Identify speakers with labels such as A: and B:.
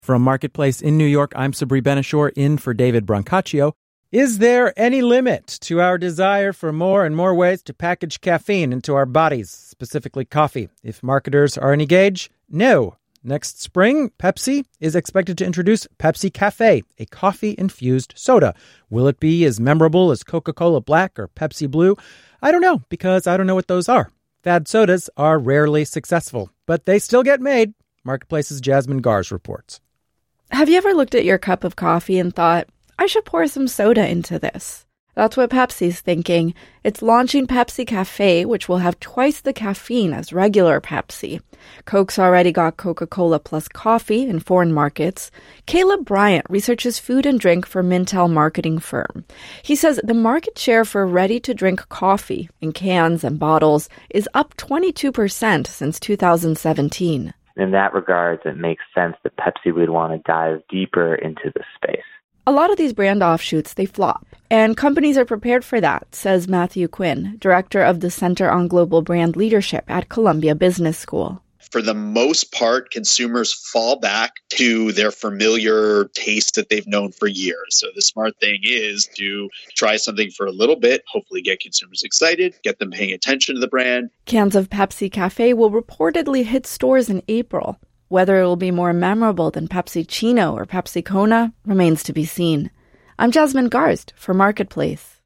A: From Marketplace in New York, I'm Sabri Ben-Achour, in for David Brancaccio. Is there any limit to our desire for more and more ways to package caffeine into our bodies, specifically coffee? If marketers are any gauge, no. Next spring, Pepsi is expected to introduce Pepsi Cafe, a coffee-infused soda. Will it be as memorable as Coca-Cola Black or Pepsi Blue? I don't know, because I don't know what those are. Fad sodas are rarely successful, but they still get made. Marketplace's Jasmine Gars reports.
B: Have you ever looked at your cup of coffee and thought, I should pour some soda into this? That's what Pepsi's thinking. It's launching Pepsi Cafe, which will have twice the caffeine as regular Pepsi. Coke's already got Coca-Cola plus coffee in foreign markets. Caleb Bryant researches food and drink for Mintel marketing firm. He says the market share for ready-to-drink coffee in cans and bottles is up 22% since 2017.
C: In that regard, it makes sense that Pepsi would want to dive deeper into the space.
B: A lot of these brand offshoots, they flop, and companies are prepared for that, says Matthew Quinn, director of the Center on Global Brand Leadership at Columbia Business School.
D: For the most part, consumers fall back to their familiar taste that they've known for years. So the smart thing is to try something for a little bit, hopefully get consumers excited, get them paying attention to the brand.
B: Cans of Pepsi Cafe will reportedly hit stores in April. Whether it will be more memorable than Pepsi Chino or Pepsi Kona remains to be seen. I'm Jasmine Garst for Marketplace.